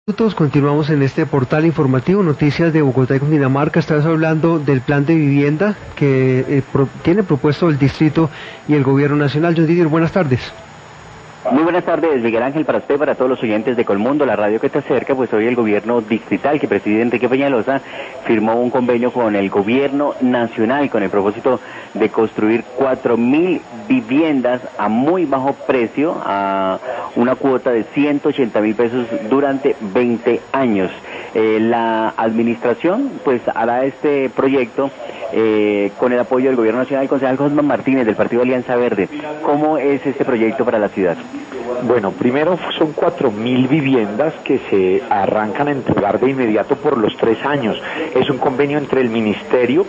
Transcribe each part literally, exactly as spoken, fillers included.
Minutos, continuamos en este portal informativo, Noticias de Bogotá y Cundinamarca. Estás hablando del plan de vivienda que eh, pro, tiene propuesto el distrito y el gobierno nacional. John Didier, buenas tardes. Muy buenas tardes, Miguel Ángel, para usted, para todos los oyentes de Colmundo, la radio que te acerca. Pues hoy el gobierno distrital que preside Enrique Peñalosa firmó un convenio con el gobierno nacional con el propósito de construir cuatro mil viviendas a muy bajo precio, a una cuota de ciento ochenta mil pesos durante veinte años. Eh, la administración pues hará este proyecto eh, con el apoyo del gobierno nacional. Concejal Josman Martínez, del Partido Alianza Verde, ¿cómo es este proyecto para la ciudad? Bueno, primero son cuatro mil viviendas que se arrancan a entregar de inmediato por los tres años. Es un convenio entre el Ministerio,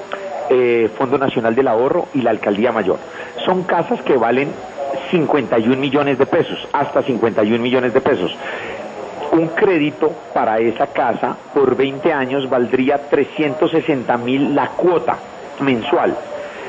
eh, Fondo Nacional del Ahorro y la Alcaldía Mayor. Son casas que valen cincuenta y un millones de pesos, hasta cincuenta y un millones de pesos. Un crédito para esa casa por veinte años valdría trescientos sesenta mil la cuota mensual.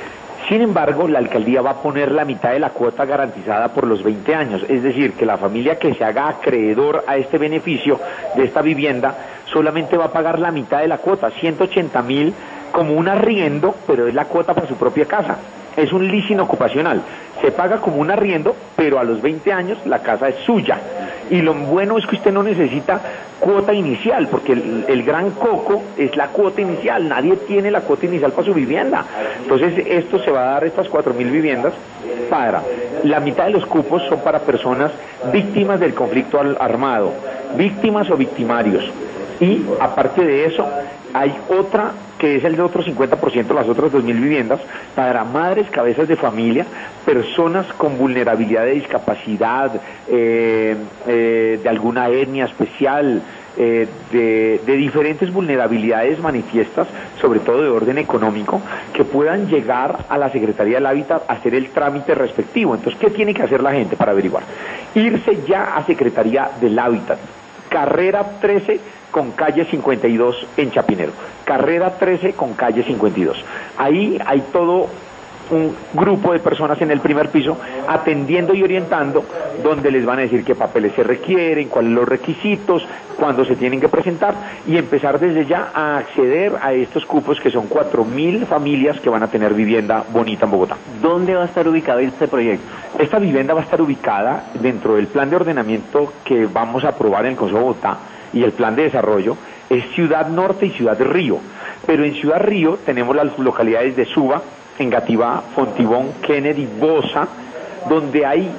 Sin embargo, la alcaldía va a poner la mitad de la cuota garantizada por los veinte años, es decir, que la familia que se haga acreedor a este beneficio de esta vivienda solamente va a pagar la mitad de la cuota, ciento ochenta mil como un arriendo, pero es la cuota para su propia casa. Es un leasing ocupacional, se paga como un arriendo, pero a los veinte años la casa es suya. Y lo bueno es que usted no necesita cuota inicial, porque el, el gran coco es la cuota inicial, nadie tiene la cuota inicial para su vivienda. Entonces esto se va a dar, estas cuatro mil viviendas, para, la mitad de los cupos son para personas víctimas del conflicto armado, víctimas o victimarios. Y aparte de eso, hay otra que es el de otro cincuenta por ciento, las otras dos mil viviendas, para madres, cabezas de familia, personas con vulnerabilidad de discapacidad, eh, eh, de alguna etnia especial, eh, de, de diferentes vulnerabilidades manifiestas, sobre todo de orden económico, que puedan llegar a la Secretaría del Hábitat a hacer el trámite respectivo. Entonces, ¿qué tiene que hacer la gente para averiguar? Irse ya a Secretaría del Hábitat, carrera trece con calle cincuenta y dos en Chapinero, carrera trece con calle cincuenta y dos. Ahí hay todo un grupo de personas en el primer piso atendiendo y orientando, donde les van a decir qué papeles se requieren, cuáles los requisitos, cuándo se tienen que presentar, y empezar desde ya a acceder a estos cupos, que son cuatro mil familias que van a tener vivienda bonita en Bogotá. ¿Dónde va a estar ubicado este proyecto? Esta vivienda va a estar ubicada dentro del plan de ordenamiento que vamos a aprobar en el Consejo de Bogotá, y el plan de desarrollo es Ciudad Norte y Ciudad Río. Pero en Ciudad Río tenemos las localidades de Suba, Engativá, Fontibón, Kennedy, Bosa, donde hay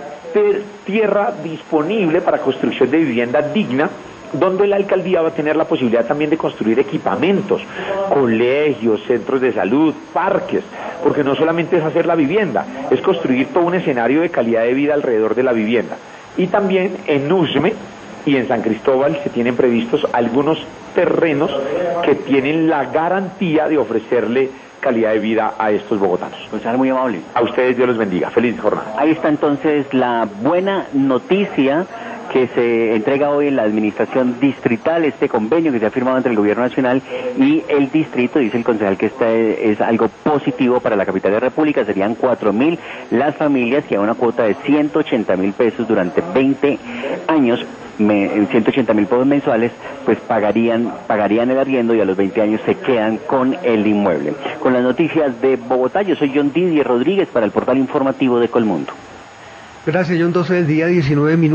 tierra disponible para construcción de vivienda digna, donde la alcaldía va a tener la posibilidad también de construir equipamientos, colegios, centros de salud, parques, porque no solamente es hacer la vivienda, es construir todo un escenario de calidad de vida alrededor de la vivienda. Y también en Usme y en San Cristóbal se tienen previstos algunos terrenos que tienen la garantía de ofrecerle calidad de vida a estos bogotanos. Pues es muy amable. A ustedes Dios los bendiga. Feliz jornada. Ahí está entonces la buena noticia que se entrega hoy en la administración distrital, este convenio que se ha firmado entre el gobierno nacional y el distrito. Dice el concejal que este es algo positivo para la capital de la República. Serían cuatro mil las familias que a una cuota de ciento ochenta mil pesos durante veinte años, Me, ciento ochenta mil pesos mensuales, pues pagarían pagarían el arriendo, y a los veinte años se quedan con el inmueble. Con las noticias de Bogotá, yo soy John Didier Rodríguez para el portal informativo de Colmundo. Gracias, John. doce del día, diecinueve minutos.